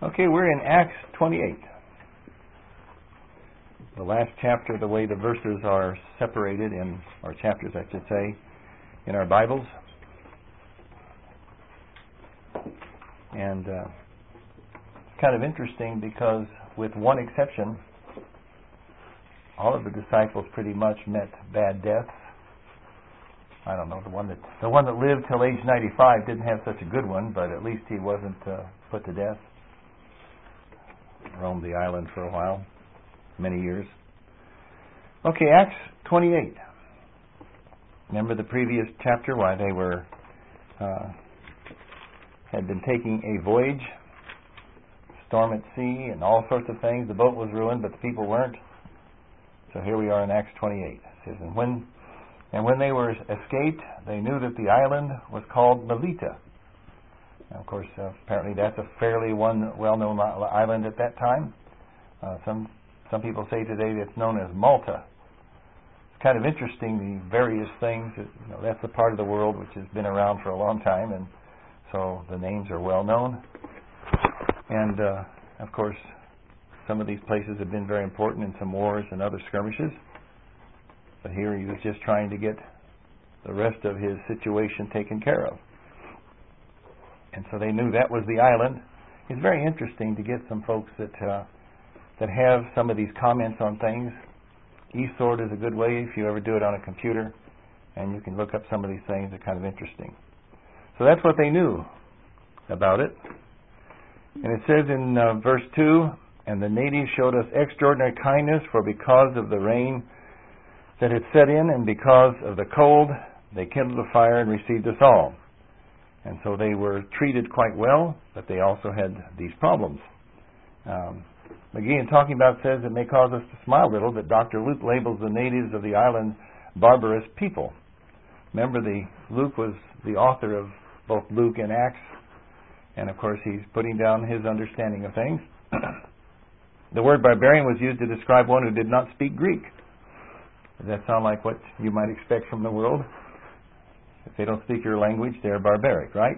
Okay, we're in Acts 28. The last chapter, the way the verses are separated or chapters I should say, in our Bibles. And it's kind of interesting because with one exception, all of the disciples pretty much met bad deaths. I don't know, the one that lived till age 95 didn't have such a good one, but at least he wasn't put to death. Roamed the island for a while, many years. Okay, Acts 28. Remember the previous chapter, why they were had been taking a voyage, storm at sea, and all sorts of things. The boat was ruined, but the people weren't. So here we are in Acts 28. It says, and when they were escaped, they knew that the island was called Melita. Now, of course, apparently that's a fairly well-known island at that time. Some people say today that it's known as Malta. It's kind of interesting, the various things. That's the part of the world which has been around for a long time, and so the names are well known. And, of course, some of these places have been very important in some wars and other skirmishes. But here he was just trying to get the rest of his situation taken care of. And so they knew that was the island. It's very interesting to get some folks that have some of these comments on things. eSword is a good way if you ever do it on a computer, and you can look up some of these things. They're kind of interesting. So that's what they knew about it. And it says in verse 2, and the natives showed us extraordinary kindness, for because of the rain that had set in and because of the cold, they kindled a fire and received us all. And so they were treated quite well, but they also had these problems. McGee, in talking about, says it may cause us to smile a little that Dr. Luke labels the natives of the island barbarous people. Remember, Luke was the author of both Luke and Acts, and of course he's putting down his understanding of things. The word barbarian was used to describe one who did not speak Greek. Does that sound like what you might expect from the world? If they don't speak your language, they're barbaric, right?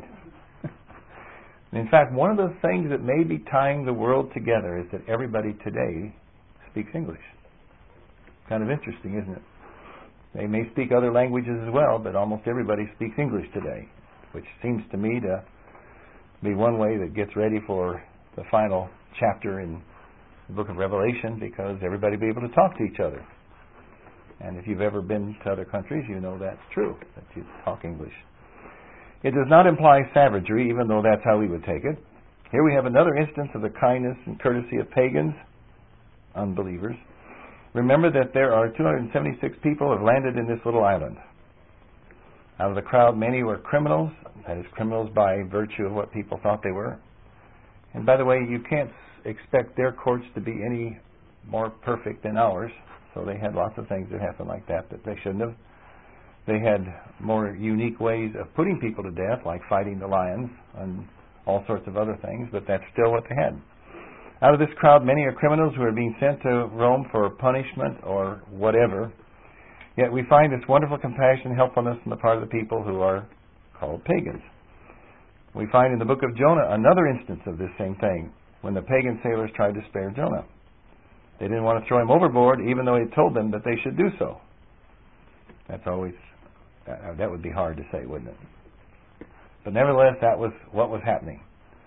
In fact, one of the things that may be tying the world together is that everybody today speaks English. Kind of interesting, isn't it? They may speak other languages as well, but almost everybody speaks English today, which seems to me to be one way that gets ready for the final chapter in the book of Revelation, because everybody will be able to talk to each other. And if you've ever been to other countries, you know that's true, that you talk English. It does not imply savagery, even though that's how we would take it. Here we have another instance of the kindness and courtesy of pagans, unbelievers. Remember that there are 276 people who have landed in this little island. Out of the crowd, many were criminals, that is, criminals by virtue of what people thought they were. And by the way, you can't expect their courts to be any more perfect than ours. So they had lots of things that happened like that they shouldn't have. They had more unique ways of putting people to death, like fighting the lions and all sorts of other things, but that's still what they had. Out of this crowd, many are criminals who are being sent to Rome for punishment or whatever. Yet we find this wonderful compassion and helpfulness on the part of the people who are called pagans. We find in the book of Jonah another instance of this same thing, when the pagan sailors tried to spare Jonah. They didn't want to throw him overboard, even though he told them that they should do so. That's always, that would be hard to say, wouldn't it? But nevertheless, that was what was happening.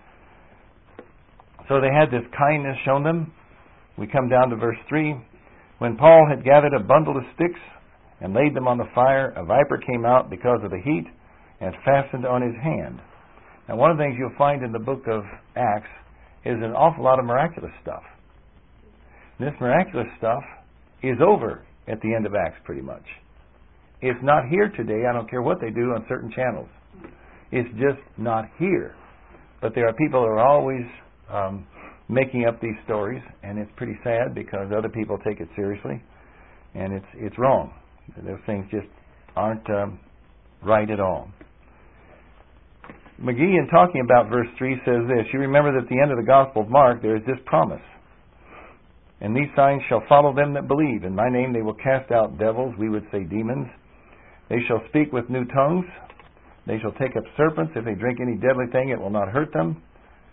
So they had this kindness shown them. We come down to verse 3. When Paul had gathered a bundle of sticks and laid them on the fire, a viper came out because of the heat and fastened on his hand. Now, one of the things you'll find in the book of Acts is an awful lot of miraculous stuff. This miraculous stuff is over at the end of Acts, pretty much. It's not here today. I don't care what they do on certain channels. It's just not here. But there are people who are always making up these stories, and it's pretty sad because other people take it seriously, and it's wrong. Those things just aren't right at all. McGee, in talking about verse 3, says this: you remember that at the end of the Gospel of Mark, there is this promise. And these signs shall follow them that believe. In my name they will cast out devils, we would say demons. They shall speak with new tongues. They shall take up serpents. If they drink any deadly thing, it will not hurt them.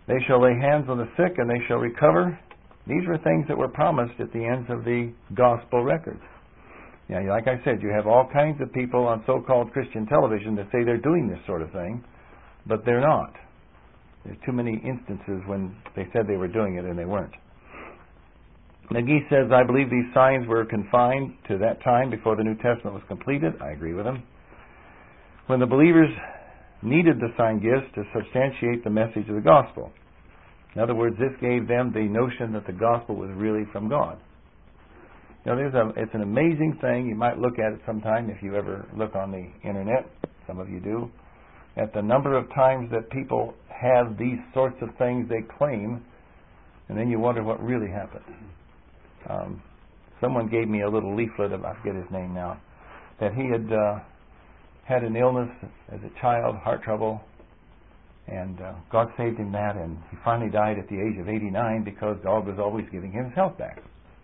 They shall lay hands on the sick and they shall recover. These were things that were promised at the ends of the gospel records. Yeah, like I said, you have all kinds of people on so-called Christian television that say they're doing this sort of thing, but they're not. There's too many instances when they said they were doing it and they weren't. McGee says, I believe these signs were confined to that time before the New Testament was completed. I agree with him. When the believers needed the sign gifts to substantiate the message of the gospel. In other words, this gave them the notion that the gospel was really from God. You know, it's an amazing thing. You might look at it sometime if you ever look on the internet. Some of you do. At the number of times that people have these sorts of things they claim, and then you wonder what really happened. Someone gave me a little leaflet of, I forget his name now, that he had had an illness as a child, heart trouble, and God saved him that, and he finally died at the age of 89 because God was always giving him his health back.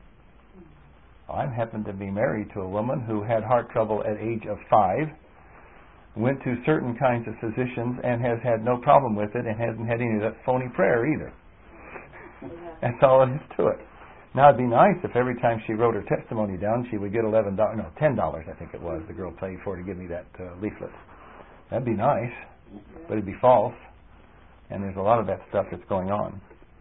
I happened to be married to a woman who had heart trouble at age of 5, went to certain kinds of physicians and has had no problem with it and hasn't had any of that phony prayer either. That's all it is to it. Now it'd be nice if every time she wrote her testimony down she would get $10 I think it was, the girl paid for to give me that leaflet. That'd be nice, but it'd be false, and there's a lot of that stuff that's going on.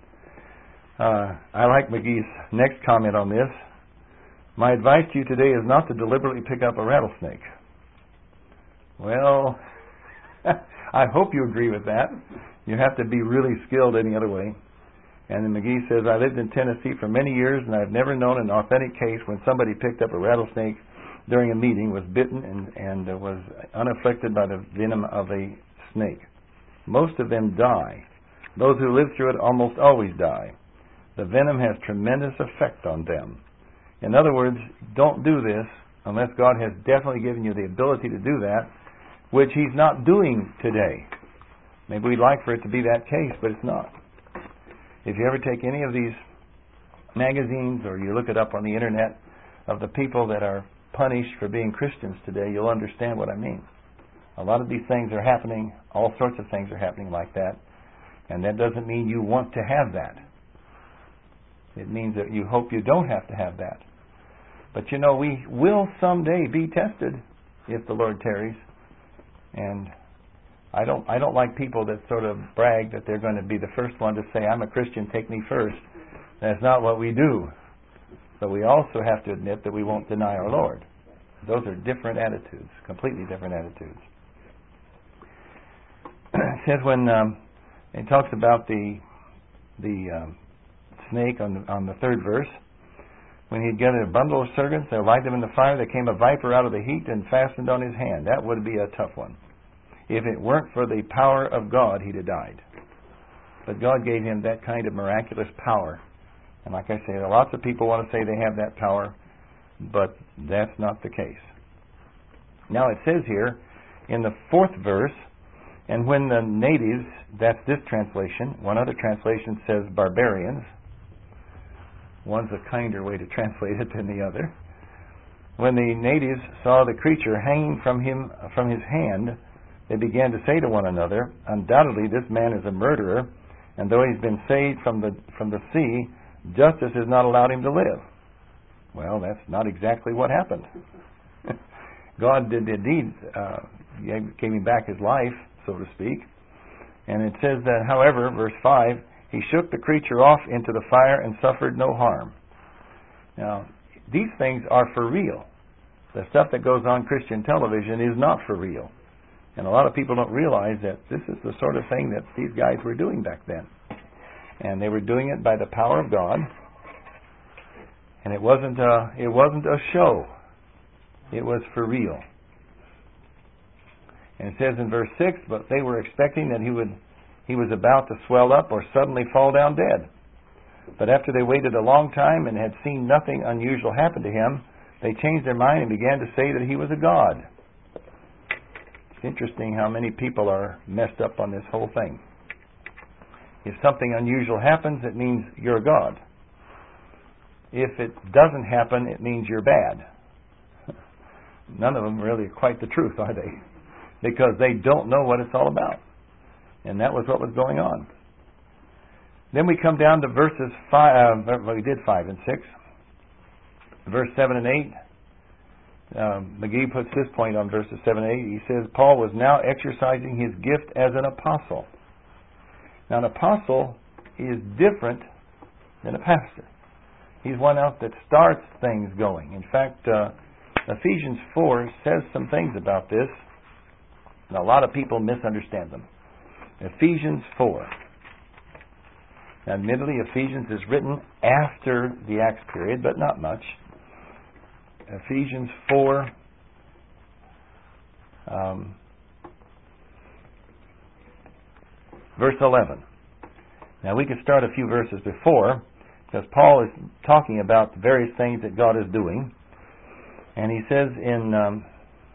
I like McGee's next comment on this. My advice to you today is not to deliberately pick up a rattlesnake. Well, I hope you agree with that. You have to be really skilled any other way. And then McGee says, I lived in Tennessee for many years, and I've never known an authentic case when somebody picked up a rattlesnake during a meeting, was bitten, and was unafflicted by the venom of a snake. Most of them die. Those who live through it almost always die. The venom has tremendous effect on them. In other words, don't do this unless God has definitely given you the ability to do that, which He's not doing today. Maybe we'd like for it to be that case, but it's not. If you ever take any of these magazines or you look it up on the internet of the people that are punished for being Christians today, you'll understand what I mean. A lot of these things are happening, all sorts of things are happening like that, and that doesn't mean you want to have that. It means that you hope you don't have to have that. But you know, we will someday be tested if the Lord tarries. And I don't like people that sort of brag that they're going to be the first one to say, I'm a Christian, take me first. That's not what we do. But we also have to admit that we won't deny our Lord. Those are different attitudes, completely different attitudes. It says when it talks about the snake on the third verse, when he'd gathered a bundle of serpents, they light them in the fire, there came a viper out of the heat and fastened on his hand. That would be a tough one. If it weren't for the power of God, he'd have died. But God gave him that kind of miraculous power. And like I say, lots of people want to say they have that power, but that's not the case. Now it says here in the 4th verse, and when the natives, that's this translation, one other translation says barbarians. One's a kinder way to translate it than the other. When the natives saw the creature hanging from his hand, they began to say to one another, undoubtedly this man is a murderer, and though he's been saved from the sea, justice has not allowed him to live. Well, that's not exactly what happened. God did indeed gave him back his life, so to speak. And it says that, however, verse 5, he shook the creature off into the fire and suffered no harm. Now, these things are for real. The stuff that goes on Christian television is not for real. And a lot of people don't realize that this is the sort of thing that these guys were doing back then. And they were doing it by the power of God. And it wasn't a show. It was for real. And it says in verse 6, but they were expecting that he was about to swell up or suddenly fall down dead. But after they waited a long time and had seen nothing unusual happen to him, they changed their mind and began to say that he was a god. It's interesting how many people are messed up on this whole thing. If something unusual happens, it means you're a god. If it doesn't happen, it means you're bad. None of them really are quite the truth, are they? Because they don't know what it's all about. And that was what was going on. Then we come down to verses 5, we did 5 and 6. Verse 7 and 8. McGee puts this point on verses 7 and 8. He says, Paul was now exercising his gift as an apostle. Now, an apostle is different than a pastor. He's one else that starts things going. In fact, Ephesians 4 says some things about this, and a lot of people misunderstand them. Ephesians 4. Now, admittedly, Ephesians is written after the Acts period, but not much. Ephesians 4, verse 11. Now, we could start a few verses before, because Paul is talking about the various things that God is doing. And he says in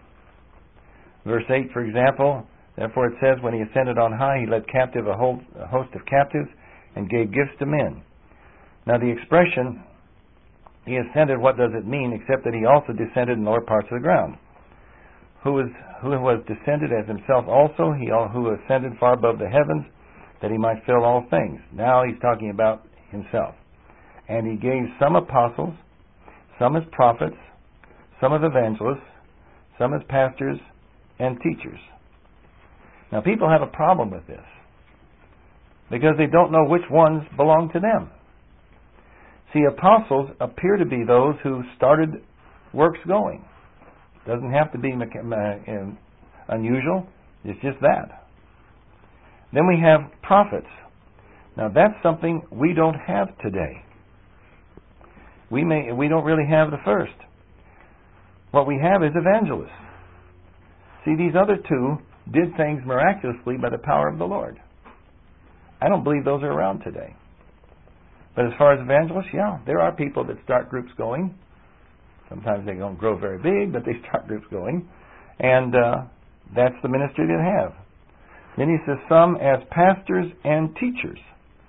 verse 8, for example, therefore it says, when he ascended on high, he led captive a host of captives and gave gifts to men. Now, the expression, he ascended, what does it mean, except that he also descended in lower parts of the ground? Who was descended as himself also, who ascended far above the heavens, that he might fill all things. Now he's talking about himself. And he gave some apostles, some as prophets, some as evangelists, some as pastors and teachers. Now people have a problem with this, because they don't know which ones belong to them. See, apostles appear to be those who started works going. It doesn't have to be unusual. It's just that. Then we have prophets. Now that's something we don't have today. We don't really have the first. What we have is evangelists. See, these other two did things miraculously by the power of the Lord. I don't believe those are around today. But as far as evangelists, yeah, there are people that start groups going. Sometimes they don't grow very big, but they start groups going. And that's the ministry they have. Then he says some as pastors and teachers.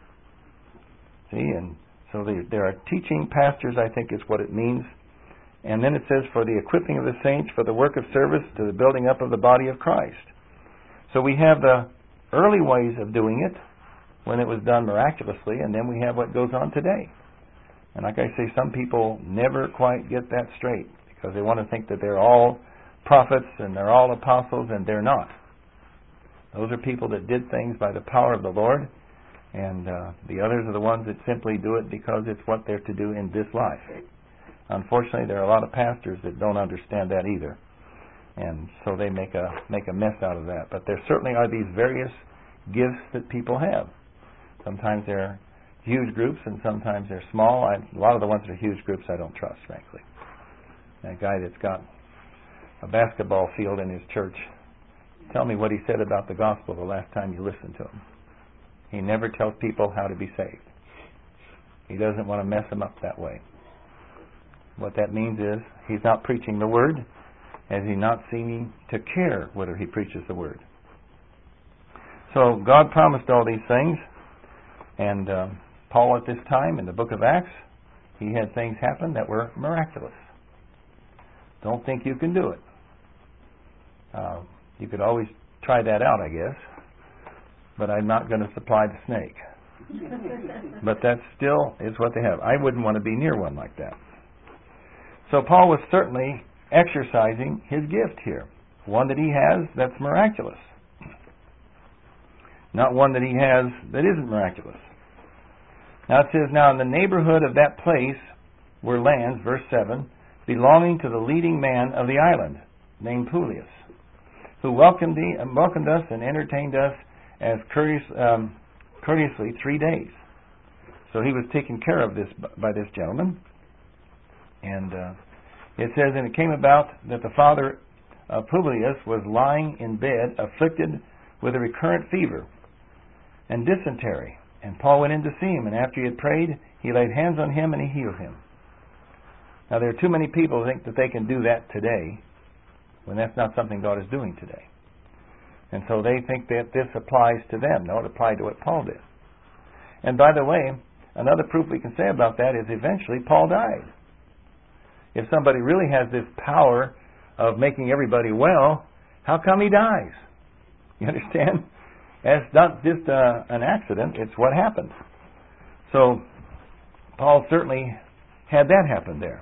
See, and so there are teaching pastors, I think is what it means. And then it says for the equipping of the saints, for the work of service, to the building up of the body of Christ. So we have the early ways of doing it, when it was done miraculously, and then we have what goes on today. And like I say, some people never quite get that straight, because they want to think that they're all prophets and they're all apostles, and they're not. Those are people that did things by the power of the Lord, and the others are the ones that simply do it because it's what they're to do in this life. Unfortunately, there are a lot of pastors that don't understand that either, and so they make a mess out of that. But there certainly are these various gifts that people have. Sometimes they're huge groups, and sometimes they're small. A lot of the ones that are huge groups I don't trust, frankly. That guy that's got a basketball field in his church, tell me what he said about the gospel the last time you listened to him. He never tells people how to be saved. He doesn't want to mess them up that way. What that means is he's not preaching the word, as he's not seeming to care whether he preaches the word. So God promised all these things, and Paul at this time in the book of Acts, he had things happen that were miraculous. Don't think you can do it. You could always try that out, I guess, but I'm not going to supply the snake. But that still is what they have. I wouldn't want to be near one like that. So Paul was certainly exercising his gift here. One that he has that's miraculous. Not one that he has that isn't miraculous. Now it says, now in the neighborhood of that place were lands, verse 7, belonging to the leading man of the island, named Publius, who welcomed us and entertained us as courteously 3 days. So he was taken care of by this gentleman. And it says, and it came about that the father of Publius was lying in bed, afflicted with a recurrent fever and dysentery. And Paul went in to see him, and after he had prayed, he laid hands on him and he healed him. Now there are too many people who think that they can do that today, when that's not something God is doing today. And so they think that this applies to them. No, it applied to what Paul did. And by the way, another proof we can say about that is eventually Paul died. If somebody really has this power of making everybody well, how come he dies? You understand? It's not just an accident, it's what happened. So Paul certainly had that happen there.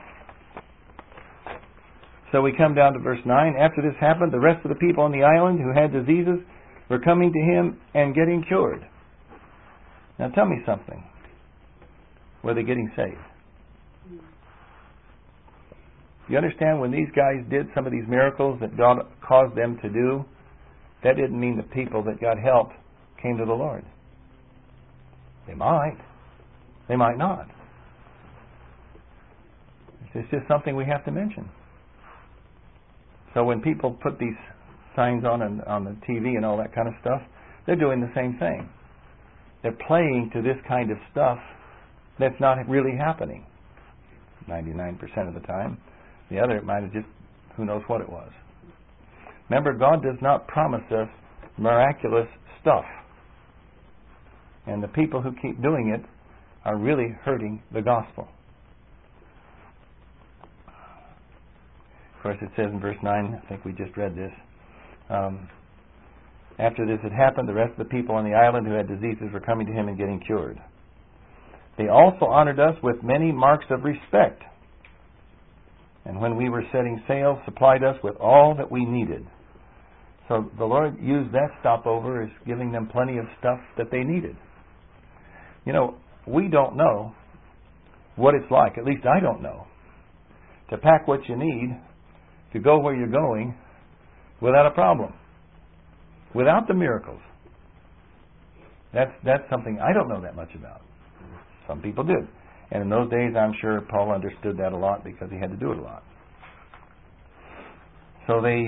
So we come down to verse 9. After this happened, the rest of the people on the island who had diseases were coming to him and getting cured. Now tell me something. Were they getting saved? You understand, when these guys did some of these miracles that God caused them to do, that didn't mean the people that got help came to the Lord. They might. They might not. It's just something we have to mention. So when people put these signs on the TV and all that kind of stuff, they're doing the same thing. They're playing to this kind of stuff that's not really happening 99% of the time. The other, it might have just, who knows what it was. Remember, God does not promise us miraculous stuff. And the people who keep doing it are really hurting the gospel. Of course, it says in verse 9, I think we just read this, after this had happened, the rest of the people on the island who had diseases were coming to him and getting cured. They also honored us with many marks of respect, and when we were setting sail, supplied us with all that we needed. So the Lord used that stopover as giving them plenty of stuff that they needed. You know, we don't know what it's like, at least I don't know, to pack what you need to go where you're going without a problem, without the miracles. That's something I don't know that much about. Some people did. And in those days, I'm sure Paul understood that a lot because he had to do it a lot. So they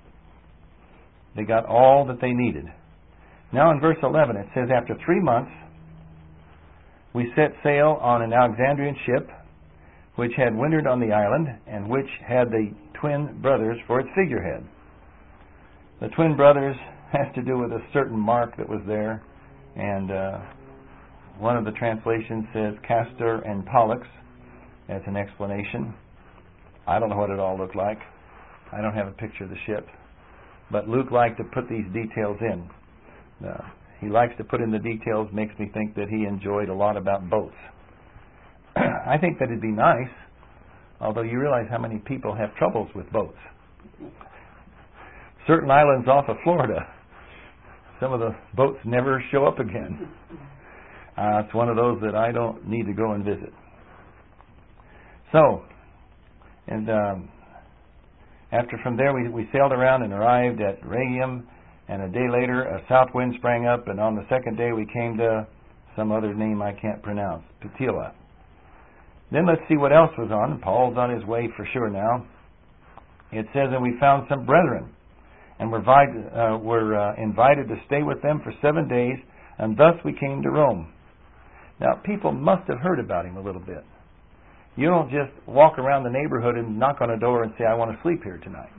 got all that they needed. Now in verse 11, it says, after 3 months, we set sail on an Alexandrian ship, which had wintered on the island, and which had the twin brothers for its figurehead. The twin brothers has to do with a certain mark that was there, and one of the translations says Castor and Pollux as an explanation. I don't know what it all looked like. I don't have a picture of the ship. But Luke liked to put these details in. He likes to put in the details, makes me think that he enjoyed a lot about boats. I think that it'd be nice, although you realize how many people have troubles with boats. Certain islands off of Florida, some of the boats never show up again. It's one of those that I don't need to go and visit. So, and after from there we sailed around and arrived at Rhegium, and a day later a south wind sprang up, and on the second day we came to some other name I can't pronounce, Patila. Then let's see what else was on. Paul's on his way for sure now. It says, and we found some brethren, and were invited to stay with them for 7 days, and thus we came to Rome. Now, people must have heard about him a little bit. You don't just walk around the neighborhood and knock on a door and say, I want to sleep here tonight.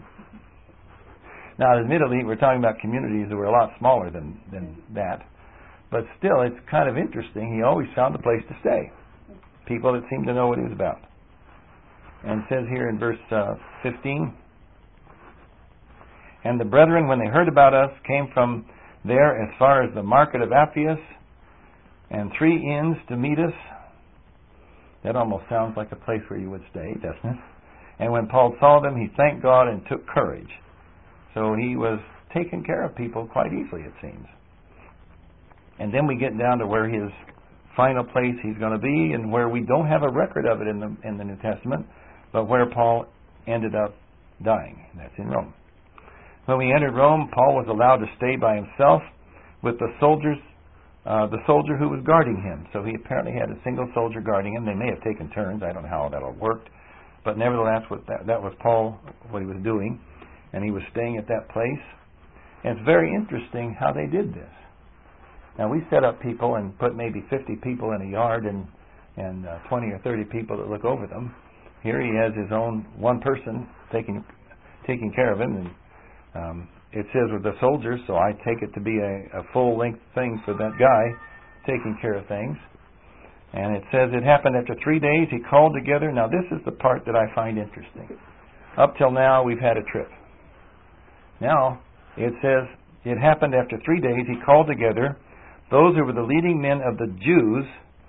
Now, admittedly, we're talking about communities that were a lot smaller than that. But still, it's kind of interesting. He always found a place to stay. People that seemed to know what he was about. And it says here in verse 15, and the brethren, when they heard about us, came from there as far as the market of Appius, and 3 inns to meet us. That almost sounds like a place where you would stay, doesn't it? And when Paul saw them, he thanked God and took courage. So he was taking care of people quite easily, it seems. And then we get down to where his final place he's going to be, and where we don't have a record of it in the New Testament, but where Paul ended up dying. That's in Rome. When we entered Rome, Paul was allowed to stay by himself with the soldier who was guarding him. So he apparently had a single soldier guarding him. They may have taken turns. I don't know how that all worked. But nevertheless, that was Paul, what he was doing. And he was staying at that place. And it's very interesting how they did this. Now, we set up people and put maybe 50 people in a yard and 20 or 30 people that look over them. Here he has his own one person taking care of him. And it says with the soldiers, so I take it to be a full-length thing for that guy taking care of things. And it says it happened after 3 days. He called together. Now, this is the part that I find interesting. Up till now, we've had a trip. Now, it says it happened after 3 days. He called together those who were the leading men of the Jews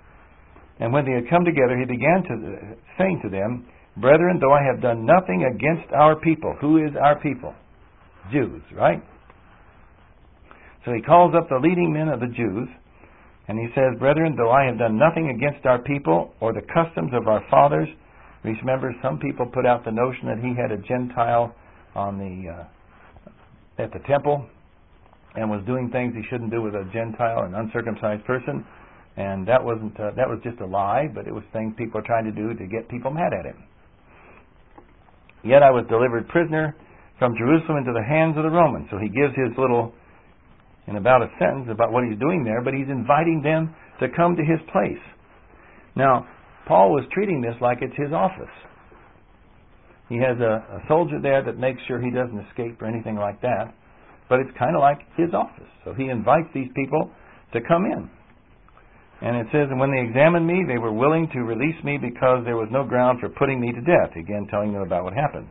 And when they had come together, he began to saying to them, Brethren, though I have done nothing against our people. Who is our people? Jews, right? So he calls up the leading men of the Jews, and he says, Brethren, though I have done nothing against our people or the customs of our fathers. Remember, some people put out the notion that he had a Gentile at the temple and was doing things he shouldn't do with a Gentile, an uncircumcised person. And that was just a lie, but it was things people are trying to do to get people mad at him. Yet I was delivered prisoner from Jerusalem into the hands of the Romans. So he gives his little, in about a sentence, about what he's doing there, but he's inviting them to come to his place. Now, Paul was treating this like it's his office. He has a soldier there that makes sure he doesn't escape or anything like that, but it's kind of like his office. So he invites these people to come in. And it says, and when they examined me, they were willing to release me because there was no ground for putting me to death. Again, telling them about what happened.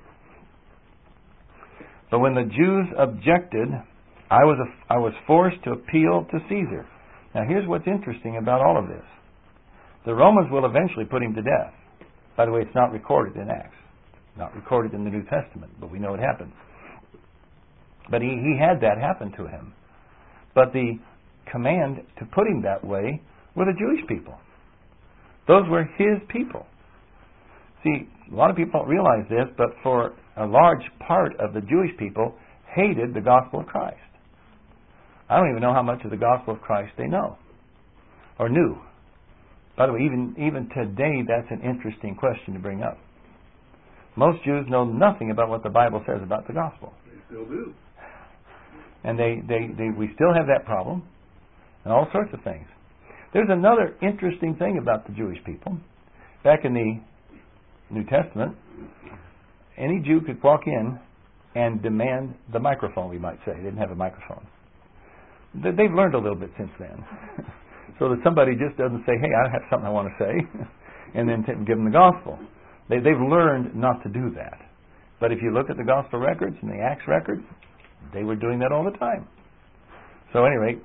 But when the Jews objected, I was forced to appeal to Caesar. Now here's what's interesting about all of this. The Romans will eventually put him to death. By the way, it's not recorded in Acts. Not recorded in the New Testament, but we know it happened. But he had that happen to him. But the command to put him that way were the Jewish people. Those were his people. See, a lot of people don't realize this, but for a large part of the Jewish people hated the gospel of Christ. I don't even know how much of the gospel of Christ they know or knew. By the way, even today, that's an interesting question to bring up. Most Jews know nothing about what the Bible says about the gospel. They still do. And we still have that problem and all sorts of things. There's another interesting thing about the Jewish people. Back in the New Testament, any Jew could walk in and demand the microphone, we might say. They didn't have a microphone. They've learned a little bit since then. So that somebody just doesn't say, hey, I have something I want to say, and then give them the gospel. They've learned not to do that. But if you look at the gospel records and the Acts records, they were doing that all the time. So at any rate,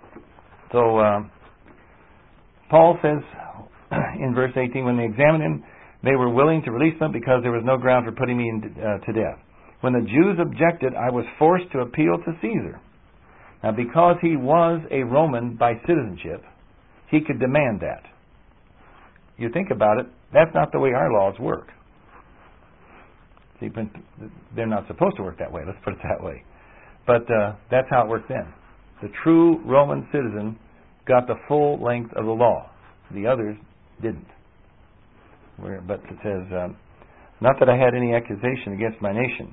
Paul says in verse 18, when they examined him, they were willing to release them because there was no ground for putting me to death. When the Jews objected, I was forced to appeal to Caesar. Now, because he was a Roman by citizenship, he could demand that. You think about it, that's not the way our laws work. See, they're not supposed to work that way, let's put it that way. But that's how it worked then. The true Roman citizen got the full length of the law. The others didn't. But it says, not that I had any accusation against my nation.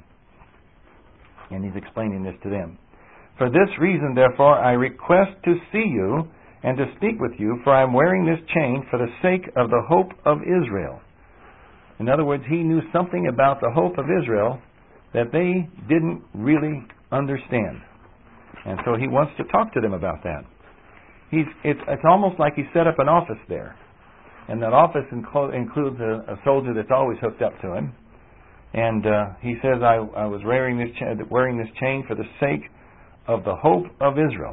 And he's explaining this to them. For this reason, therefore, I request to see you and to speak with you, for I am wearing this chain for the sake of the hope of Israel. In other words, he knew something about the hope of Israel that they didn't really understand. And so he wants to talk to them about that. It's almost like he set up an office there. And that office includes a soldier that's always hooked up to him. And he says, I was wearing this chain for the sake of the hope of Israel.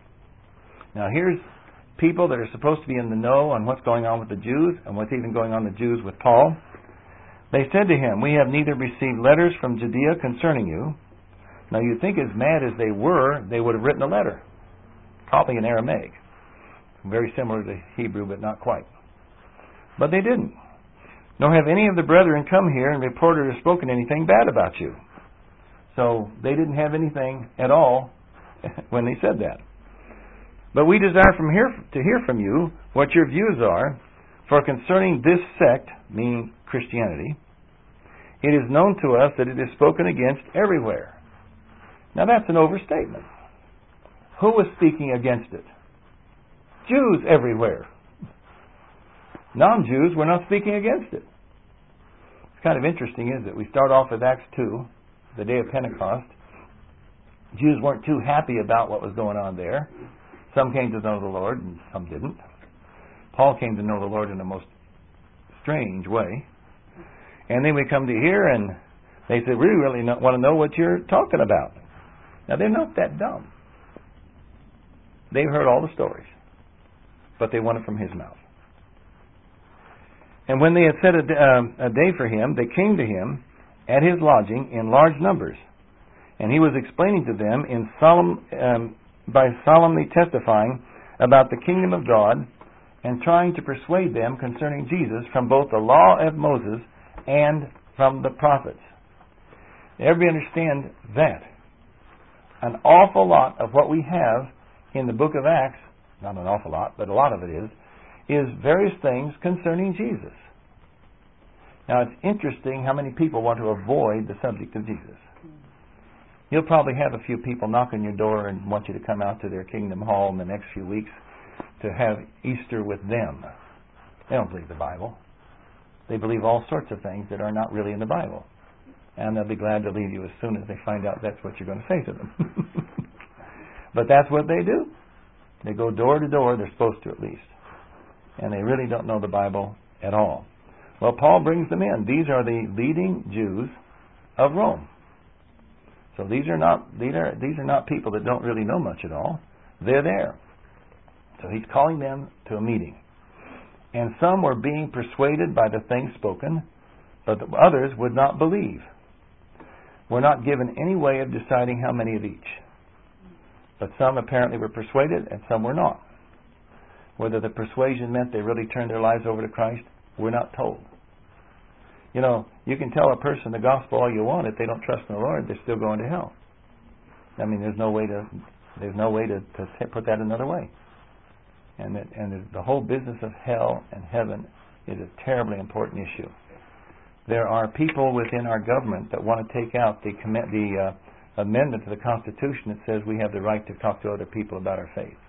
Now here's people that are supposed to be in the know on what's going on with the Jews and what's even going on with the Jews with Paul. They said to him, we have neither received letters from Judea concerning you. Now you'd think as mad as they were, they would have written a letter. Probably in Aramaic. Very similar to Hebrew, but not quite. But they didn't. Nor have any of the brethren come here and reported or spoken anything bad about you. So they didn't have anything at all when they said that. But we desire to hear from you what your views are, for concerning this sect, meaning Christianity, it is known to us that it is spoken against everywhere. Now that's an overstatement. Who was speaking against it? Jews everywhere. Non-Jews were not speaking against it. It's kind of interesting, isn't it? We start off with Acts 2, the day of Pentecost. Jews weren't too happy about what was going on there. Some came to know the Lord and some didn't. Paul came to know the Lord in a most strange way. And then we come to here and they said, we really want to know what you're talking about. Now they're not that dumb. They've heard all the stories. But they want it from his mouth. And when they had set a day for him, they came to him at his lodging in large numbers. And he was explaining to them by solemnly testifying about the kingdom of God and trying to persuade them concerning Jesus from both the law of Moses and from the prophets. Everybody understand that. An awful lot of what we have in the book of Acts, not an awful lot, but a lot of it is various things concerning Jesus. Now it's interesting how many people want to avoid the subject of Jesus. You'll probably have a few people knock on your door and want you to come out to their Kingdom Hall in the next few weeks to have Easter with them. They don't believe the Bible. They believe all sorts of things that are not really in the Bible. And they'll be glad to leave you as soon as they find out that's what you're going to say to them. But that's what they do. They go door to door, they're supposed to at least. And they really don't know the Bible at all. Well, Paul brings them in. These are the leading Jews of Rome. So these are not people that don't really know much at all. They're there. So he's calling them to a meeting. And some were being persuaded by the things spoken, but the others would not believe. We're not given any way of deciding how many of each. But some apparently were persuaded and some were not. Whether the persuasion meant they really turned their lives over to Christ, we're not told. You know, you can tell a person the gospel all you want. If they don't trust in the Lord, they're still going to hell. I mean, there's no way to put that another way. And the whole business of hell and heaven is a terribly important issue. There are people within our government that want to take out the amendment to the Constitution that says we have the right to talk to other people about our faith.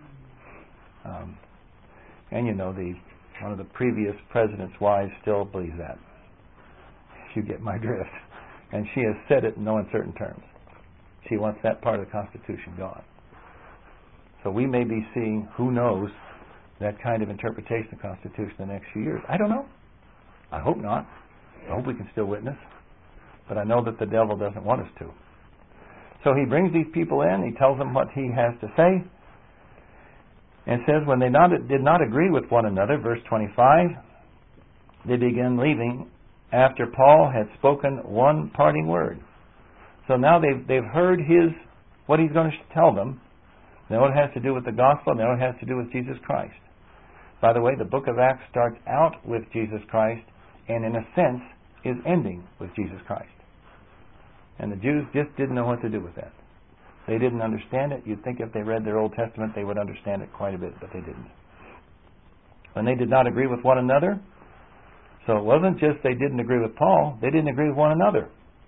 And you know, one of the previous president's wives still believes that. If you get my drift. And she has said it in no uncertain terms. She wants that part of the Constitution gone. So we may be seeing, who knows, that kind of interpretation of the Constitution in the next few years. I don't know. I hope not. I hope we can still witness. But I know that the devil doesn't want us to. So he brings these people in, he tells them what he has to say, and says when they did not agree with one another, verse 25, they began leaving after Paul had spoken one parting word. So now they've heard what he's going to tell them. They know it has to do with the gospel, they know it has to do with Jesus Christ. By the way, the book of Acts starts out with Jesus Christ and in a sense is ending with Jesus Christ. And the Jews just didn't know what to do with that. They didn't understand it. You'd think if they read their Old Testament they would understand it quite a bit, but they didn't. When they did not agree with one another, so it wasn't just they didn't agree with Paul, they didn't agree with one another.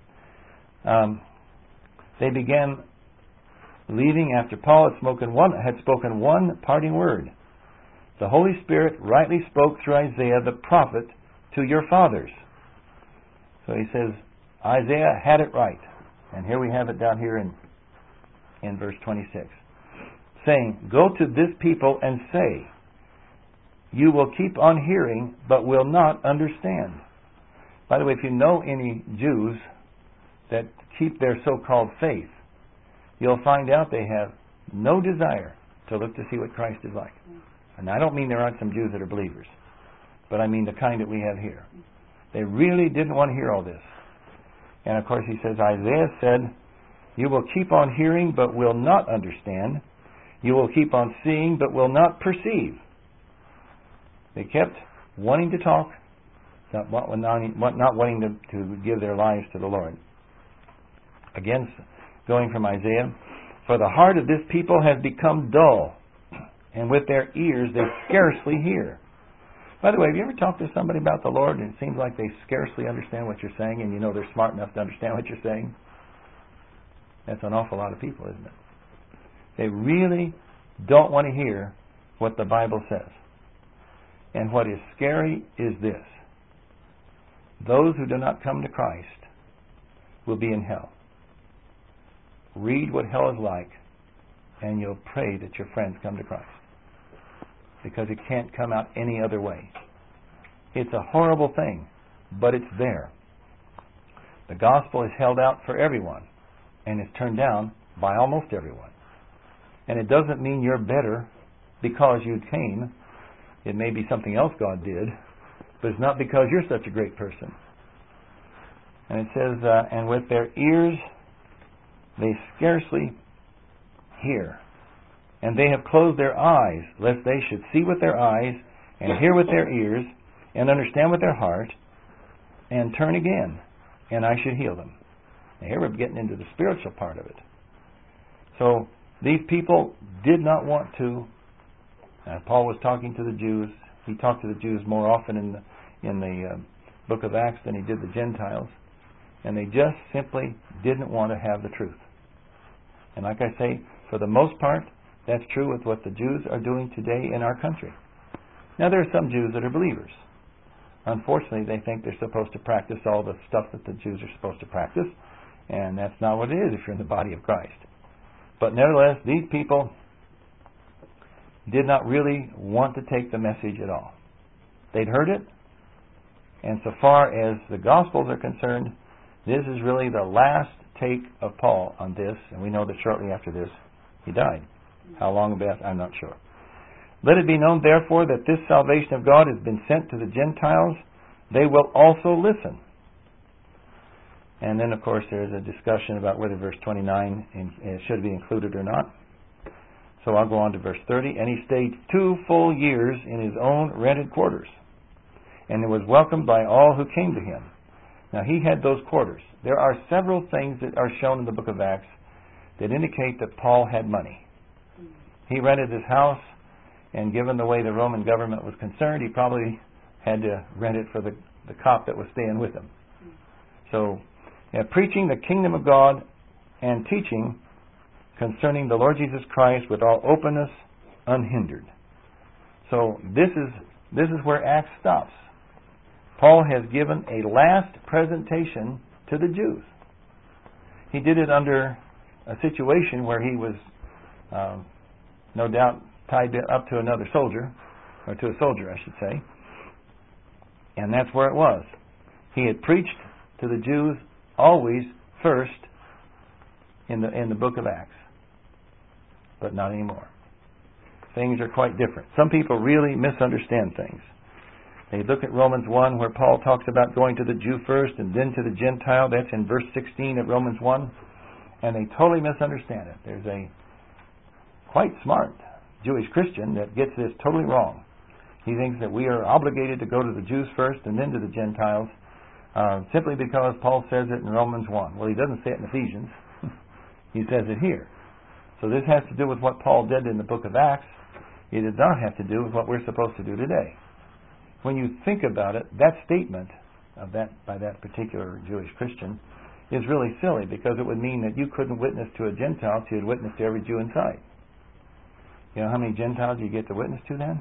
They began leaving after Paul had spoken one parting word. The Holy Spirit rightly spoke through Isaiah the prophet to your fathers. So he says, Isaiah had it right. And here we have it down here in verse 26. Saying, go to this people and say, you will keep on hearing, but will not understand. By the way, if you know any Jews that keep their so-called faith, you'll find out they have no desire to look to see what Christ is like. And I don't mean there aren't some Jews that are believers, but I mean the kind that we have here. They really didn't want to hear all this. And of course he says, Isaiah said, you will keep on hearing but will not understand. You will keep on seeing but will not perceive. They kept wanting to talk, not wanting to give their lives to the Lord. Again, going from Isaiah, for the heart of this people has become dull, and with their ears they scarcely hear. By the way, have you ever talked to somebody about the Lord and it seems like they scarcely understand what you're saying and you know they're smart enough to understand what you're saying? That's an awful lot of people, isn't it? They really don't want to hear what the Bible says. And what is scary is this. Those who do not come to Christ will be in hell. Read what hell is like and you'll pray that your friends come to Christ. Because it can't come out any other way. It's a horrible thing, but it's there. The gospel is held out for everyone, and it's turned down by almost everyone. And it doesn't mean you're better because you came. It may be something else God did, but it's not because you're such a great person. And it says, and with their ears they scarcely hear, and they have closed their eyes, lest they should see with their eyes, and hear with their ears, and understand with their heart, and turn again, and I should heal them. Now here we're getting into the spiritual part of it. So these people did not want to. Paul was talking to the Jews. He talked to the Jews more often in the book of Acts than he did the Gentiles. And they just simply didn't want to have the truth. And like I say, for the most part, that's true with what the Jews are doing today in our country. Now, there are some Jews that are believers. Unfortunately, they think they're supposed to practice all the stuff that the Jews are supposed to practice, and that's not what it is if you're in the body of Christ. But nevertheless, these people did not really want to take the message at all. They'd heard it, and so far as the Gospels are concerned, this is really the last take of Paul on this, and we know that shortly after this, he died. How long about? I'm not sure. Let it be known, therefore, that this salvation of God has been sent to the Gentiles. They will also listen. And then, of course, there's a discussion about whether verse 29 should be included or not. So I'll go on to verse 30. And he stayed 2 full years in his own rented quarters, and was welcomed by all who came to him. Now, he had those quarters. There are several things that are shown in the book of Acts that indicate that Paul had money. He rented his house, and given the way the Roman government was concerned, he probably had to rent it for the cop that was staying with him. So, preaching the kingdom of God and teaching concerning the Lord Jesus Christ with all openness, unhindered. So, this is where Acts stops. Paul has given a last presentation to the Jews. He did it under a situation where he was, no doubt, tied up to another soldier, or to a soldier, I should say. And that's where it was. He had preached to the Jews always first in the book of Acts, but not anymore. Things are quite different. Some people really misunderstand things. They look at Romans 1 where Paul talks about going to the Jew first and then to the Gentile. That's in verse 16 of Romans 1. And they totally misunderstand it. There's a quite smart Jewish Christian that gets this totally wrong. He thinks that we are obligated to go to the Jews first and then to the Gentiles simply because Paul says it in Romans 1. Well, he doesn't say it in Ephesians. He says it here. So this has to do with what Paul did in the book of Acts. It does not have to do with what we're supposed to do today. When you think about it, that statement of that by that particular Jewish Christian is really silly, because it would mean that you couldn't witness to a Gentile till you'd witness to every Jew in sight. You know how many Gentiles you get to witness to then?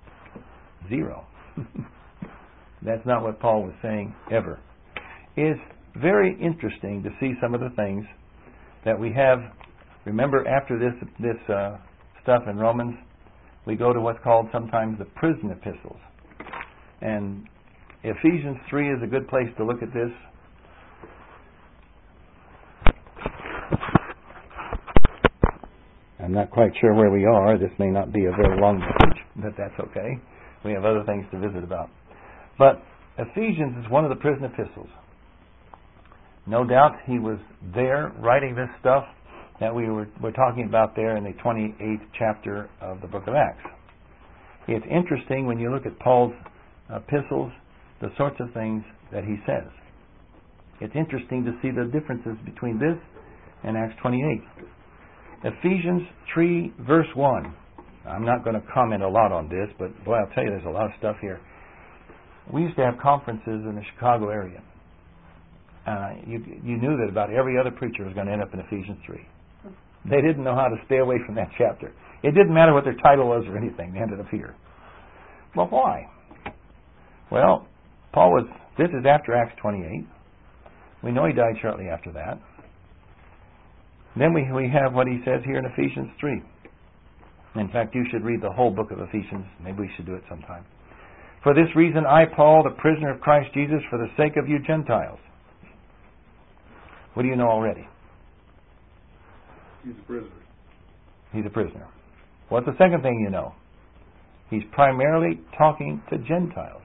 0. That's not what Paul was saying ever. It's very interesting to see some of the things that we have. Remember, after this stuff in Romans, we go to what's called sometimes the prison epistles. And Ephesians 3 is a good place to look at this. I'm not quite sure where we are. This may not be a very long message, but that's okay. We have other things to visit about. But Ephesians is one of the prison epistles. No doubt he was there writing this stuff that we're talking about there in the 28th chapter of the book of Acts. It's interesting when you look at Paul's epistles, the sorts of things that he says. It's interesting to see the differences between this and Acts 28. Ephesians 3 verse 1. I'm not going to comment a lot on this, but boy, I'll tell you, there's a lot of stuff here. We used to have conferences in the Chicago area. You knew that about every other preacher was going to end up in Ephesians 3. They didn't know how to stay away from that chapter. It didn't matter what their title was or anything. They ended up here. Well, why? Well, this is after Acts 28. We know he died shortly after that. Then we have what he says here in Ephesians 3. In fact, you should read the whole book of Ephesians. Maybe we should do it sometime. For this reason, I, Paul, the prisoner of Christ Jesus, for the sake of you Gentiles. What do you know already? He's a prisoner. He's a prisoner. What's the second thing you know? He's primarily talking to Gentiles.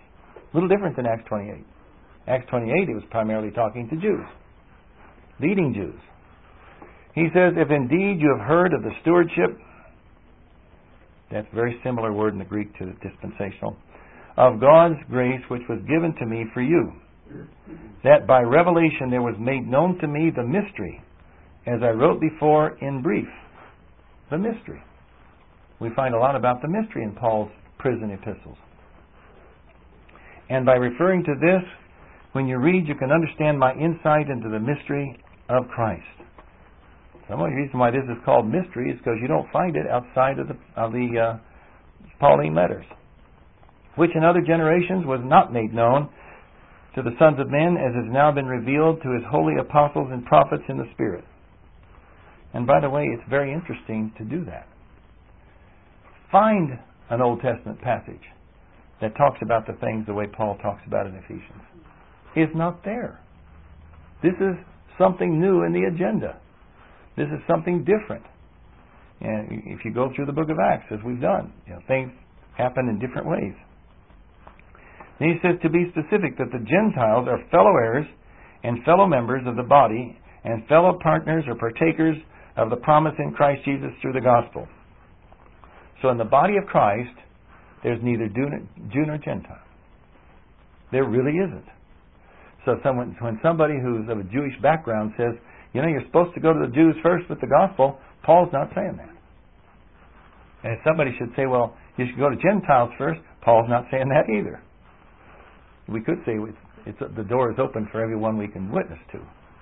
A little different than Acts 28. Acts 28, he was primarily talking to Jews, leading Jews. He says, if indeed you have heard of the stewardship, that's a very similar word in the Greek to the dispensational, of God's grace which was given to me for you, that by revelation there was made known to me the mystery, as I wrote before in brief. The mystery. We find a lot about the mystery in Paul's prison epistles. And by referring to this, when you read, you can understand my insight into the mystery of Christ. Some of the reason why this is called mystery is because you don't find it outside of the Pauline letters, which in other generations was not made known to the sons of men, as has now been revealed to his holy apostles and prophets in the Spirit. And by the way, it's very interesting to do that. Find an Old Testament passage that talks about the things the way Paul talks about in Ephesians. It's not there. This is something new in the agenda. This is something different. And if you go through the book of Acts, as we've done, things happen in different ways. Then he says, to be specific, that the Gentiles are fellow heirs and fellow members of the body and fellow partners or partakers of the promise in Christ Jesus through the gospel. So in the body of Christ, there's neither Jew nor Gentile. There really isn't. So when somebody who's of a Jewish background says, you're supposed to go to the Jews first with the gospel, Paul's not saying that. And if somebody should say, well, you should go to Gentiles first, Paul's not saying that either. We could say the door is open for everyone we can witness to.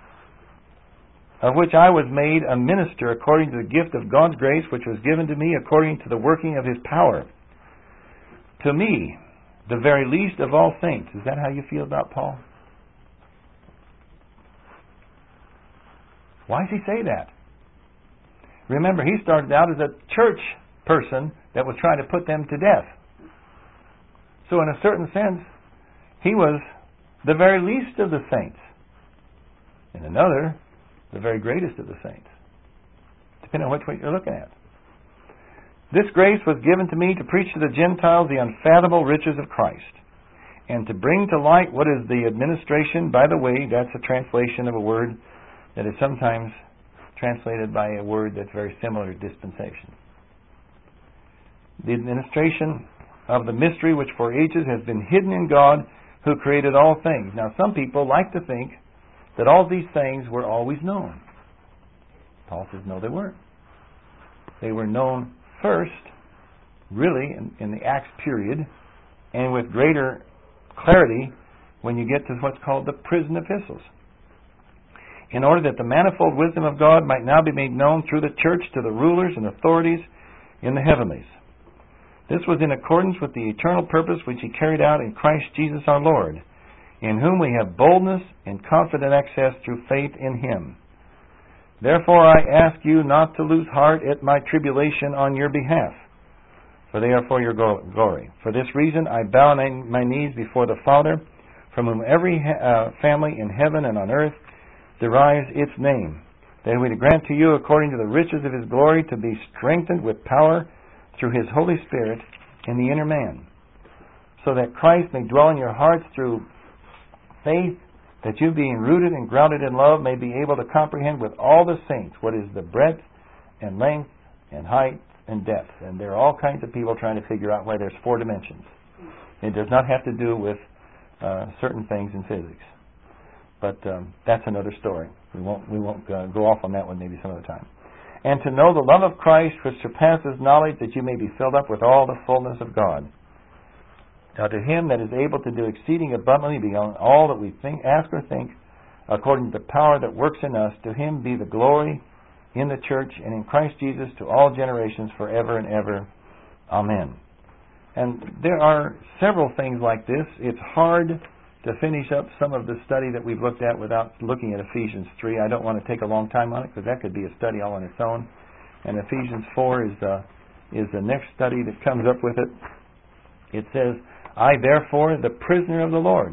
Of which I was made a minister according to the gift of God's grace, which was given to me according to the working of his power. To me, the very least of all saints. Is that how you feel about Paul? Why does he say that? Remember, he started out as a church person that was trying to put them to death. So in a certain sense, he was the very least of the saints. In another, the very greatest of the saints. Depending on which way you're looking at. This grace was given to me to preach to the Gentiles the unfathomable riches of Christ, and to bring to light what is the administration. By the way, that's a translation of a word that is sometimes translated by a word that's very similar to dispensation. The administration of the mystery which for ages has been hidden in God who created all things. Now some people like to think that all these things were always known. Paul says no, they weren't. They were known first, really, in the Acts period, and with greater clarity when you get to what's called the prison epistles. In order that the manifold wisdom of God might now be made known through the church to the rulers and authorities in the heavenlies. This was in accordance with the eternal purpose which he carried out in Christ Jesus our Lord, in whom we have boldness and confident access through faith in him. Therefore I ask you not to lose heart at my tribulation on your behalf, for they are for your glory. For this reason I bow my knees before the Father, from whom every family in heaven and on earth derives its name, that he would grant to you, according to the riches of his glory, to be strengthened with power through his Holy Spirit in the inner man, so that Christ may dwell in your hearts through faith, that you, being rooted and grounded in love, may be able to comprehend with all the saints what is the breadth and length and height and depth. And there are all kinds of people trying to figure out why there's 4 dimensions. It does not have to do with certain things in physics. But that's another story. We won't go off on that one maybe some other time. And to know the love of Christ which surpasses knowledge, that you may be filled up with all the fullness of God. Now to him that is able to do exceeding abundantly beyond all that we ask or think, according to the power that works in us, to him be the glory in the church and in Christ Jesus to all generations forever and ever. Amen. And there are several things like this. It's hard to finish up some of the study that we've looked at without looking at Ephesians 3. I don't want to take a long time on it because that could be a study all on its own. And Ephesians 4 is the next study that comes up with it. It says, I therefore, the prisoner of the Lord,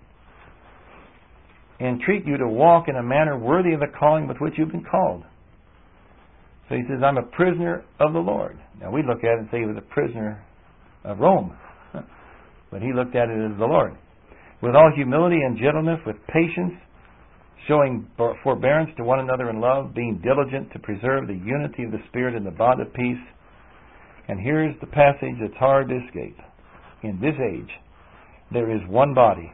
entreat you to walk in a manner worthy of the calling with which you've been called. So he says, I'm a prisoner of the Lord. Now we look at it and say he was a prisoner of Rome. But he looked at it as the Lord. with all humility and gentleness, with patience, showing forbearance to one another in love, being diligent to preserve the unity of the Spirit in the bond of peace. And here's the passage that's hard to escape. In this age, there is one body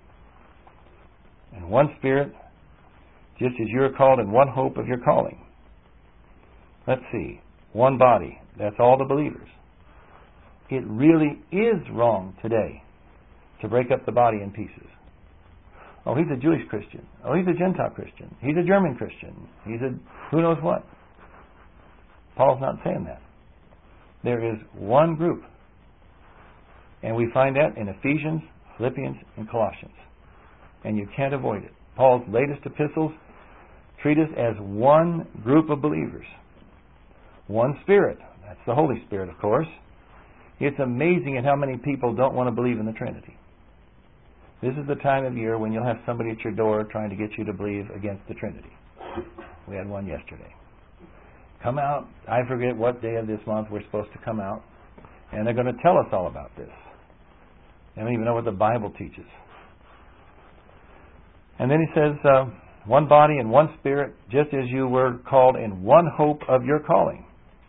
and one Spirit, just as you are called in one hope of your calling. Let's see. One body. That's all the believers. It really is wrong today to break up the body in pieces. Oh, he's a Jewish Christian. Oh, he's a Gentile Christian. He's a German Christian. He's a who knows what. Paul's not saying that. There is one group. And we find that in Ephesians, Philippians, and Colossians. And you can't avoid it. Paul's latest epistles treat us as one group of believers. One Spirit. That's the Holy Spirit, of course. It's amazing at how many people don't want to believe in the Trinity. This is the time of year when you'll have somebody at your door trying to get you to believe against the Trinity. We had one yesterday. Come out. I forget what day of this month we're supposed to come out. And they're going to tell us all about this. They don't even know what the Bible teaches. And then he says, one body and one Spirit, just as you were called in one hope of your calling.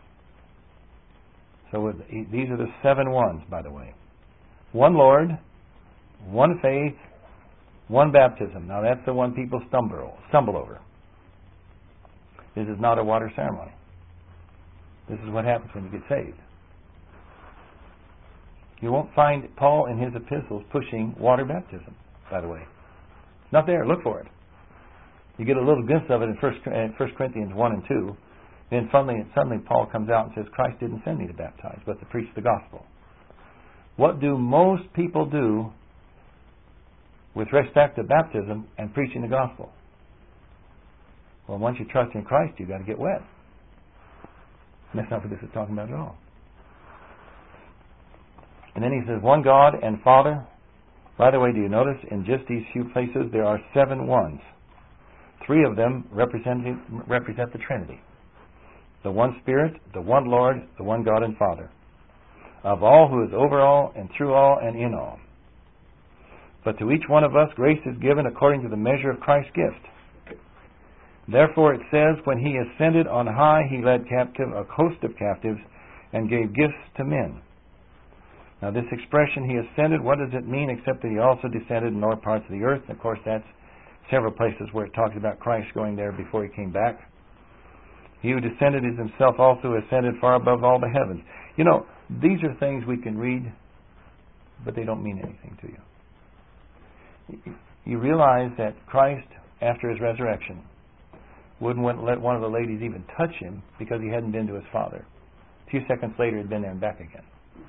So these are the 7 ones, by the way. One Lord, one faith, one baptism. Now that's the one people stumble over. This is not a water ceremony. This is what happens when you get saved. You won't find Paul in his epistles pushing water baptism, by the way. It's not there. Look for it. You get a little glimpse of it in 1 Corinthians 1 and 2. Then suddenly Paul comes out and says, Christ didn't send me to baptize, but to preach the gospel. What do most people do with respect to baptism and preaching the gospel? Well, once you trust in Christ, you've got to get wet. And that's not what this is talking about at all. And then he says, one God and Father. By the way, do you notice in just these few places there are 7 ones. 3 of them represent the Trinity. The one Spirit, the one Lord, the one God and Father. Of all, who is over all, and through all, and in all. But to each one of us grace is given according to the measure of Christ's gift. Therefore it says, when he ascended on high, he led captive a host of captives, and gave gifts to men. Now this expression, he ascended, what does it mean except that he also descended in lower parts of the earth? And of course that's several places where it talks about Christ going there before he came back. He who descended is himself also ascended far above all the heavens. You know, these are things we can read, but they don't mean anything to you. You realize that Christ, after his resurrection, wouldn't let one of the ladies even touch him because he hadn't been to his Father. A few seconds later, he'd been there and back again.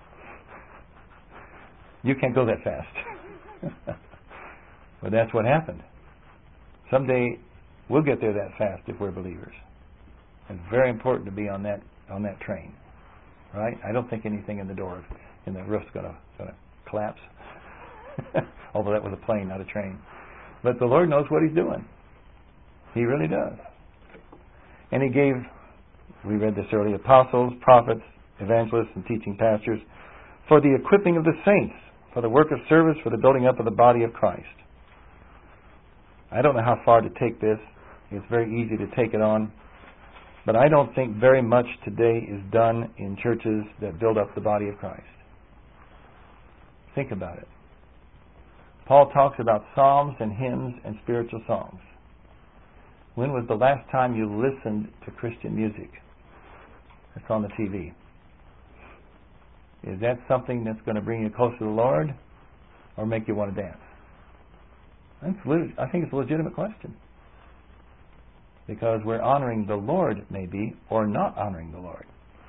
You can't go that fast. But that's what happened. Someday, we'll get there that fast if we're believers. It's very important to be on that train, right? I don't think anything in the roof's going to collapse. Although that was a plane, not a train. But the Lord knows what He's doing. He really does. And He gave, we read this earlier, apostles, prophets, evangelists, and teaching pastors for the equipping of the saints, for the work of service, for the building up of the body of Christ. I don't know how far to take this. It's very easy to take it on. But I don't think very much today is done in churches that build up the body of Christ. Think about it. Paul talks about psalms and hymns and spiritual songs. When was the last time you listened to Christian music? It's on the TV. Is that something that's going to bring you closer to the Lord or make you want to dance? I think it's a legitimate question. Because we're honoring the Lord, maybe, or not honoring the Lord.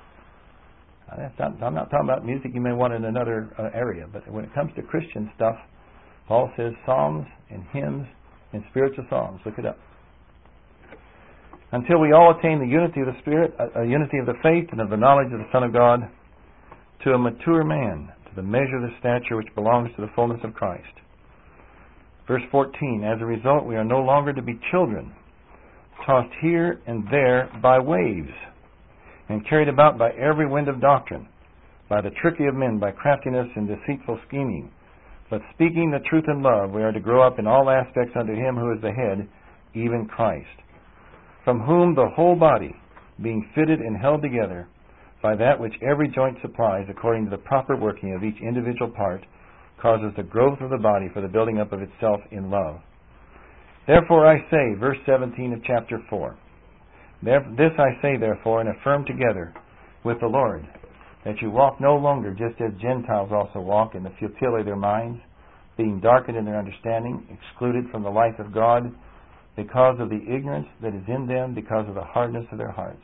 I'm not talking about music you may want in another area, but when it comes to Christian stuff, Paul says psalms and hymns and spiritual songs. Look it up. Until we all attain the unity of the Spirit, a unity of the faith, and of the knowledge of the Son of God, to a mature man, to the measure of the stature which belongs to the fullness of Christ. Verse 14, as a result, we are no longer to be children, tossed here and there by waves, and carried about by every wind of doctrine, by the trickery of men, by craftiness and deceitful scheming. But speaking the truth in love, we are to grow up in all aspects unto Him who is the head, even Christ, from whom the whole body, being fitted and held together by that which every joint supplies, according to the proper working of each individual part, causes the growth of the body for the building up of itself in love. Therefore I say, verse 17 of chapter 4, this I say therefore, and affirm together with the Lord, that you walk no longer just as Gentiles also walk in the futility of their minds, being darkened in their understanding, excluded from the life of God, because of the ignorance that is in them, because of the hardness of their hearts.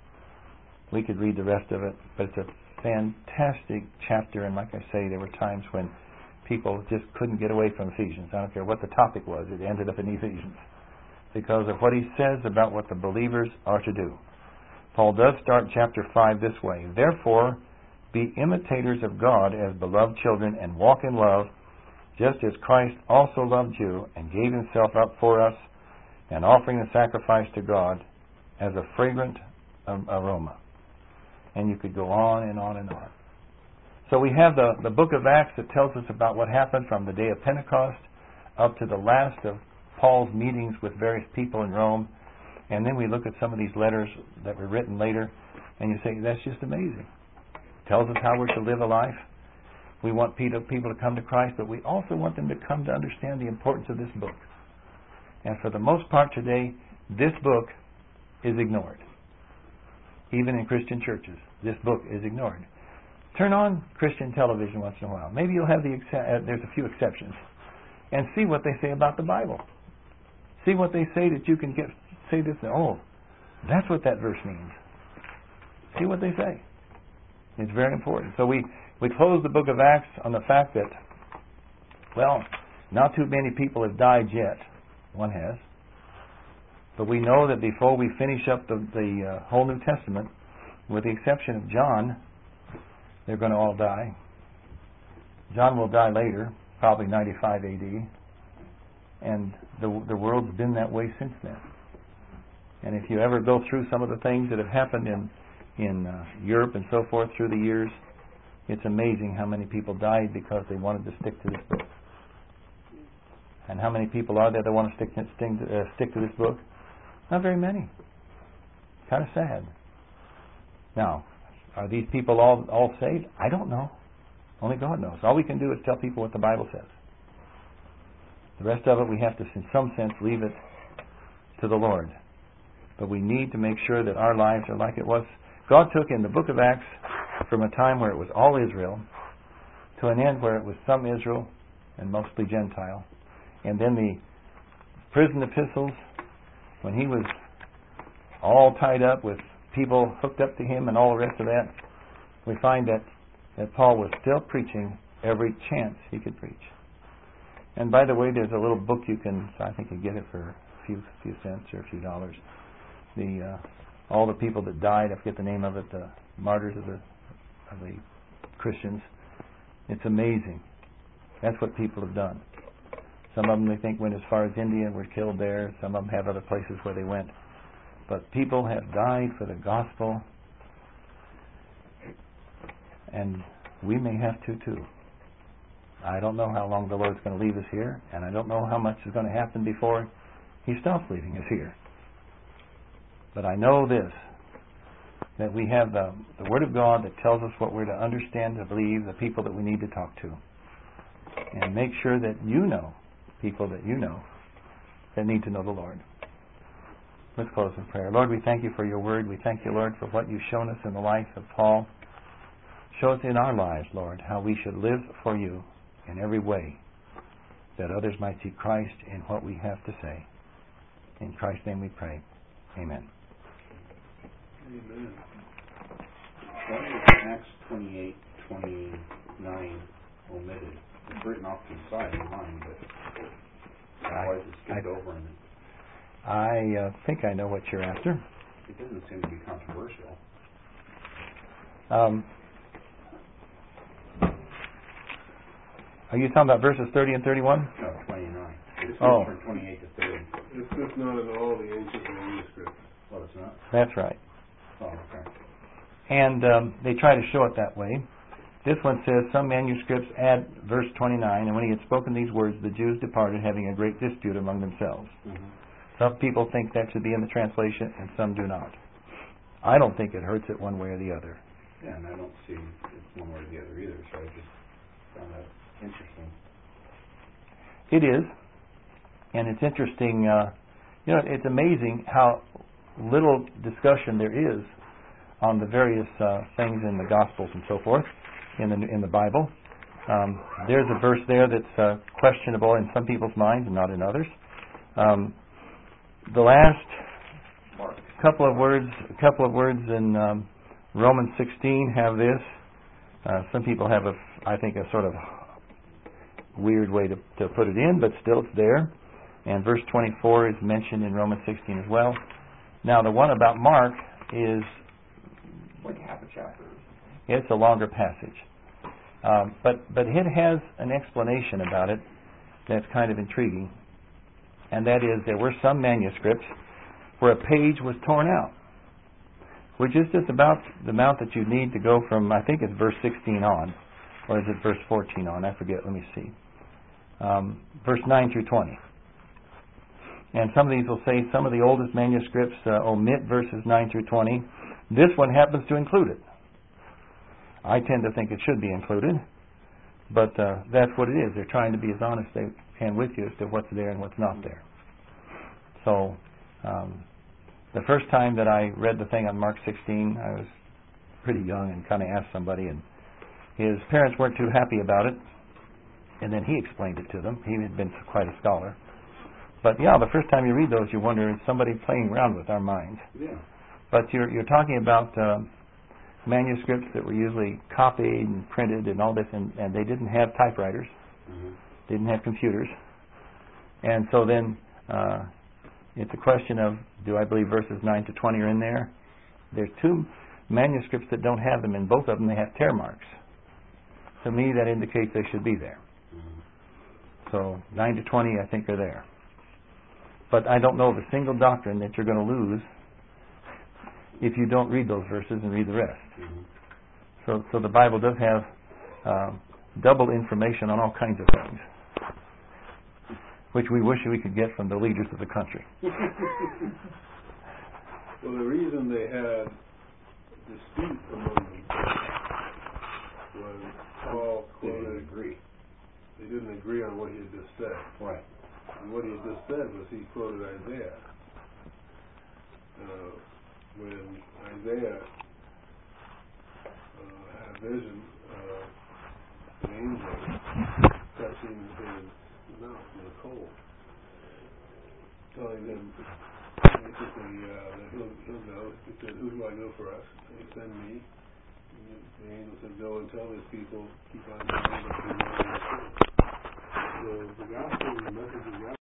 We could read the rest of it, but it's a fantastic chapter, and like I say, there were times when people just couldn't get away from Ephesians. I don't care what the topic was, it ended up in Ephesians, because of what he says about what the believers are to do. Paul does start chapter 5 this way, therefore, be imitators of God as beloved children, and walk in love, just as Christ also loved you, and gave himself up for us, and offering the sacrifice to God as a fragrant aroma. And you could go on and on and on. So we have the book of Acts that tells us about what happened from the day of Pentecost up to the last of Paul's meetings with various people in Rome. And then we look at some of these letters that were written later, and you say, that's just amazing. It tells us how we're to live a life. We want people to come to Christ, but we also want them to come to understand the importance of this book. And for the most part today, this book is ignored. Even in Christian churches, this book is ignored. Turn on Christian television once in a while. Maybe you'll have there's a few exceptions. And see what they say about the Bible. See what they say that you can say this. Oh, that's what that verse means. See what they say. It's very important. So we close the book of Acts on the fact that, well, not too many people have died yet. One has. But we know that before we finish up the whole New Testament, with the exception of John, they're going to all die. John will die later, probably 95 AD. And the world's been that way since then. And if you ever go through some of the things that have happened in Europe and so forth through the years, it's amazing how many people died because they wanted to stick to this book. And how many people are there that want to stick to this book? Not very many. Kind of sad. Now, are these people all saved? I don't know. Only God knows. All we can do is tell people what the Bible says. The rest of it we have to, in some sense, leave it to the Lord. But we need to make sure that our lives are like it was. God took in the book of Acts from a time where it was all Israel to an end where it was some Israel and mostly Gentile. And then the prison epistles, when he was all tied up with people hooked up to him and all the rest of that, we find that Paul was still preaching every chance he could preach. And by the way, there's a little book you can, I think you get it for a few cents or a few dollars. All the people that died, I forget the name of it, the martyrs of the Christians. It's amazing. That's what people have done. Some of them, they think, went as far as India and were killed there. Some of them have other places where they went. But people have died for the gospel, and we may have to too. I don't know how long the Lord's going to leave us here, and I don't know how much is going to happen before He stops leaving us here. But I know this, that we have the Word of God that tells us what we're to understand, to believe, the people that we need to talk to. And make sure that you know people that you know that need to know the Lord. Let's close in prayer. Lord, we thank you for your word. We thank you, Lord, for what you've shown us in the life of Paul. Show us in our lives, Lord, how we should live for you in every way, that others might see Christ in what we have to say. In Christ's name we pray. Amen. Amen. Why is Acts 28:29 omitted? It's written off to the side in mine, but why is it skipped over in it? I think I know what you're after. It doesn't seem to be controversial. Are you talking about verses 30 and 31? No, 29. It's from 28 to 30. It's just not in all the ancient manuscripts. Oh, it's not? That's right. Oh, okay. And they try to show it that way. This one says, some manuscripts add verse 29, and when he had spoken these words, the Jews departed, having a great dispute among themselves. Mm-hmm. Some people think that should be in the translation, and some do not. I don't think it hurts it one way or the other. Yeah, and I don't see it's one way or the other either, so I just found that interesting. It is, and it's interesting. It's amazing how little discussion there is on the various things in the Gospels and so forth in the Bible. There's a verse there that's questionable in some people's minds and not in others. The last couple of words in Romans 16 have this. Some people have I think a sort of weird way to put it in, but still it's there. And verse 24 is mentioned in Romans 16 as well. Now the one about Mark is like half a chapter. It's a longer passage. But it has an explanation about it that's kind of intriguing. And that is, there were some manuscripts where a page was torn out, which is just about the amount that you need to go from, I think it's verse 16 on, or is it verse 14 on? I forget, let me see. Verse 9 through 20. And some of these will say some of the oldest manuscripts omit verses 9 through 20. This one happens to include it. I tend to think it should be included, but that's what it is. They're trying to be as honest as they can with you as to what's there and what's not there. So, the first time that I read the thing on Mark 16, I was pretty young and kind of asked somebody, and his parents weren't too happy about it, and then he explained it to them. He had been quite a scholar. But yeah, the first time you read those, you wonder, is somebody playing around with our minds? Yeah. But you're talking about manuscripts that were usually copied and printed and all this, and they didn't have typewriters, didn't have computers, and so then it's a question of, do I believe verses 9 to 20 are in there? There's two manuscripts that don't have them, and both of them they have tear marks. To me, that indicates they should be there. So 9 to 20, I think, are there. But I don't know of a single doctrine that you're going to lose if you don't read those verses and read the rest. So the Bible does have double information on all kinds of things, which we wish we could get from the leaders of the country. Well, the reason they had dispute among themselves was Paul quoted. They didn't agree on what he had just said. Right. And what he had just said was he quoted Isaiah. When Isaiah had a vision of an angel touching his mouth in the cold, telling him basically that he'll go. He said, "Who do I go for us?" He said, "Send me." And the angel said, "Go and tell his people, keep on going, but be not in the cold." So the gospel, the message of God